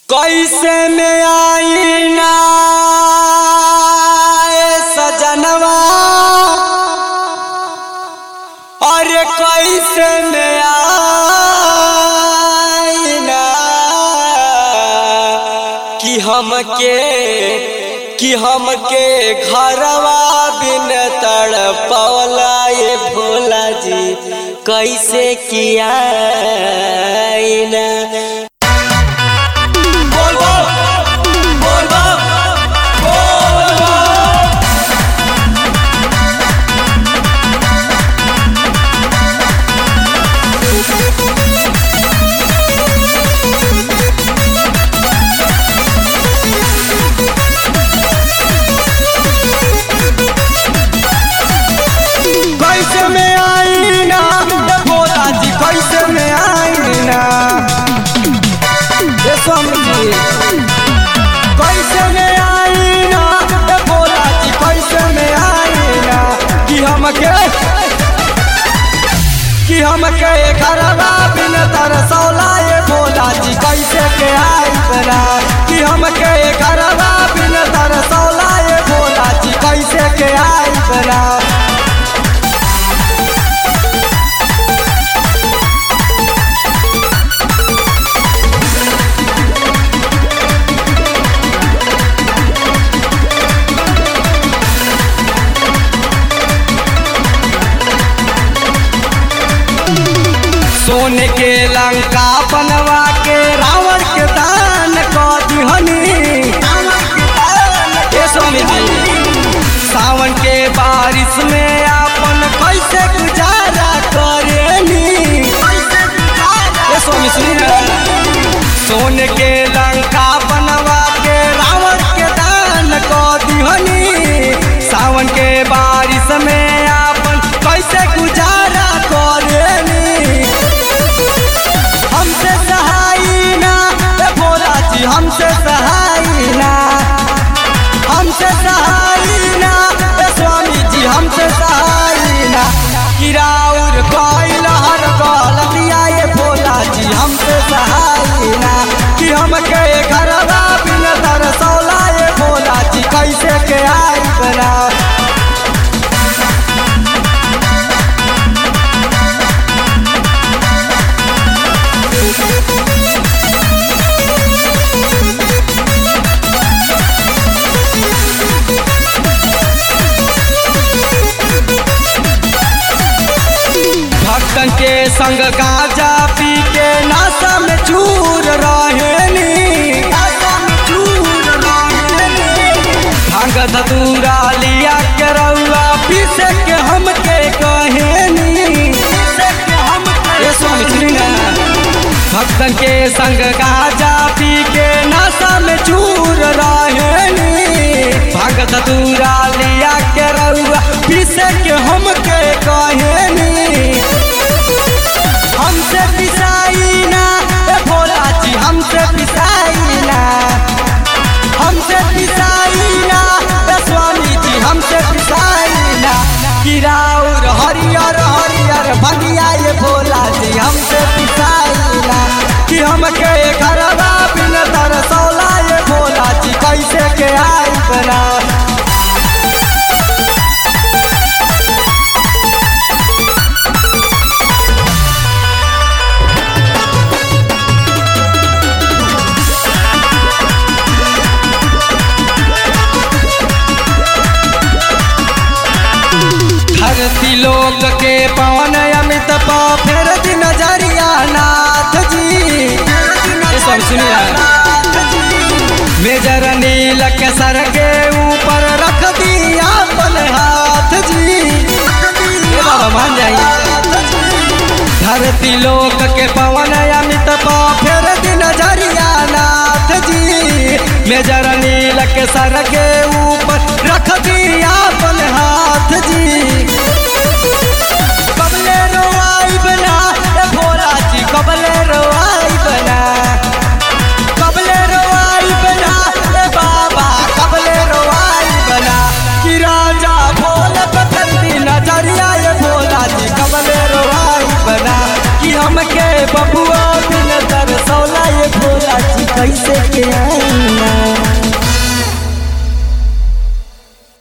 कैसे में आई ना सजनवा अरे कैसे में आई ना कि हमके घरवा बिन तड़पवला ये भोला जी कैसे किया ना कैसे में आई ना भोला जी कैसे में आई ना कि हमके घरवा बिन तरसौला ये भोला जी कैसे के आई ना कि हमके घरवा बिन तरसौला ये भोला जी कैसे के आई ना सोने के लंका बनवा के रावण के दान कर दिहनी सावन के बारिश में अपन कैसे गुजारा करेनी सोने के लंका बनवा के रावण के दान कर दिहनी सावन के बारिश में अपन कैसे गुजारा करेनी हमसे सहाई ना भोला जी हमसे सहाई ना स्वामी जी हमसे सहाई ना किराउर कोइल हर गलतिया ये भोला जी हमसे सहाई ना कि हमके घरवा बिन तरसौला ये भोला जी कैसे के आई बना भक्तन के संग गांजा पी के नशा में चूर रहेनी भांग धतूरा लिया के रउआ पीसे के हमके कहेनी भक्तन के संग गांजा पी के नशा में चूर रहेनी भांग धतूरा लिया के रउआ पीसे के हमके कहेनी हमसे पिसाई ना भोला जी हमसे पिसाई ना स्वामी जी हमसे पिसाई ना किराउर हरियर हरियर भगिया ये भोला जी हमसे पिसाई ना कि हमके घरवा बिन तरसौला ये भोला जी कैसे के आई बना धरती लोक के पवन अमित पा फेर दिन नजरिया नाथ जी सब सुनिए मेजर नील के सर के ऊपर रख दिया अपन हाथ जी बाबा मान जाइए धरती लोक के पवन अमित पा फेर दिन नजरिया नाथ जी मेजर नील के सर के ऊपर रख दिया अपन हाथ जी कबले रोआई बना भोला जी कबले रोआई बना बाबा कबले रोआई बना कि राजा भोला पकड़ी नजरिया ये भोला जी कबले रोआई बना कि हमके बबुआ बिन तरसौला ये भोला जी कैसे के आईना।